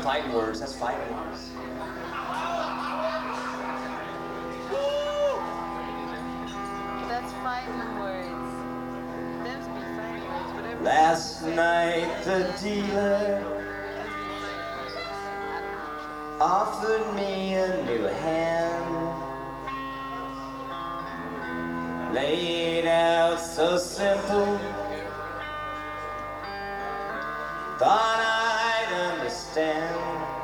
fighting words. That's fighting words. That's fighting words. Them's be fighting words, whatever. Last night the dealer offered me a new hand. Laid out so simple, thought I'd understand.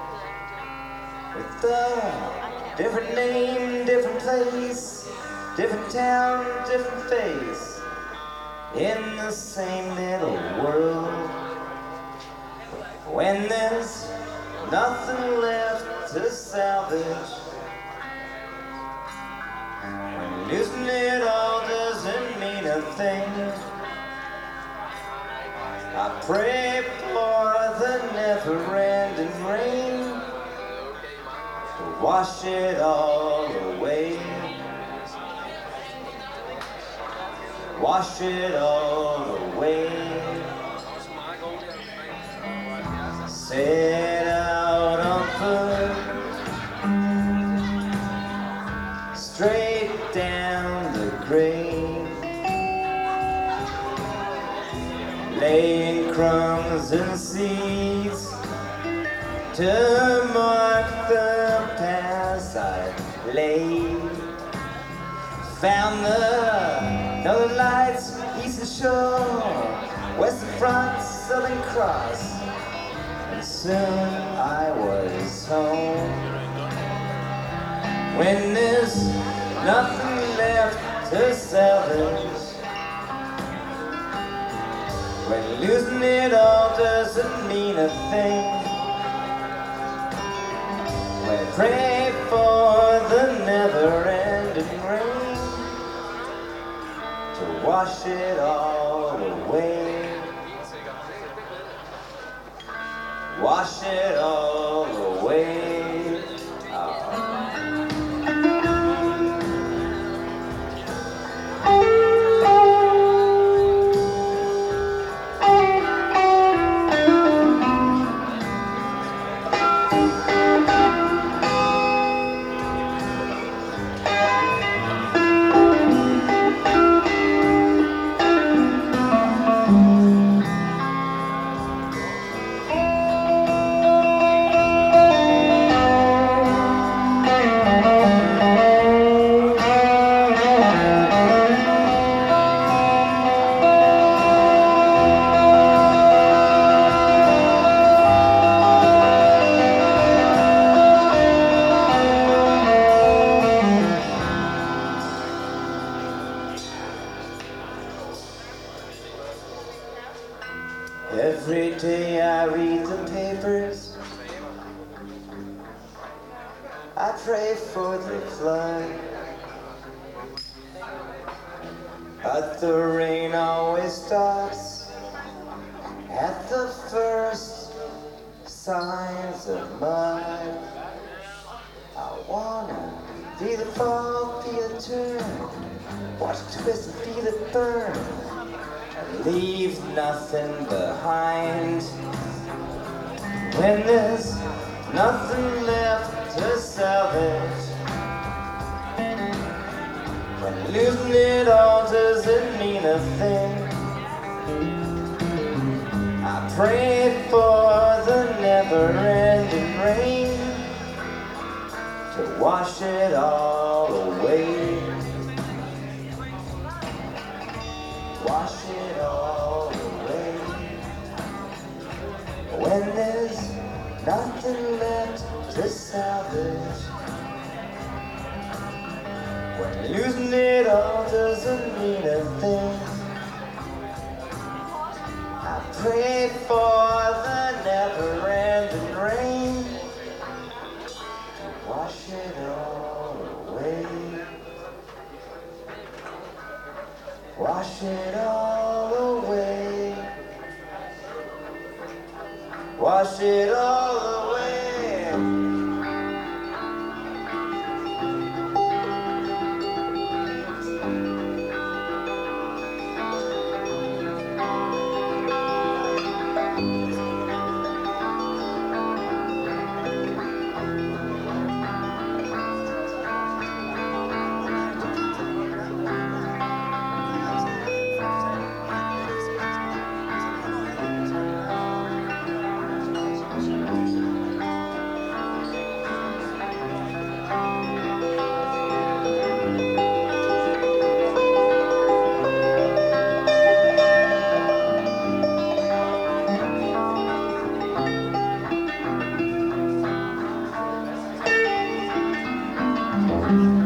With a different name, different place, different town, different face, in the same little world. When there's nothing left to salvage, when losing it all doesn't mean a thing, I pray for the never-ending rain to wash it all away. Wash it all away. Set out on foot, straight down the grade, laying crumbs and seeds to mark the paths I laid. Found the northern lights, eastern shore, western front, southern cross, and soon I was home. When there's nothing left to salvage, when losing it all doesn't mean a thing, when I pray for the never-ending rain to wash it all away. Wash it all away. Every day I read the papers, I pray for the flood, but the rain always stops at the first signs of mud. I wanna feel the fall, feel it turn, watch it twist and feel it burn, and leave nothing behind. When there's nothing left to salvage, when losing it all doesn't mean a thing, I pray for the never-ending rain to wash it all away. Wash it all away. When there's nothing left to salvage, when losing it all doesn't mean a thing, I pray for the never-ending rain to wash it all away. Wash it all away. Wash it all away. Bye.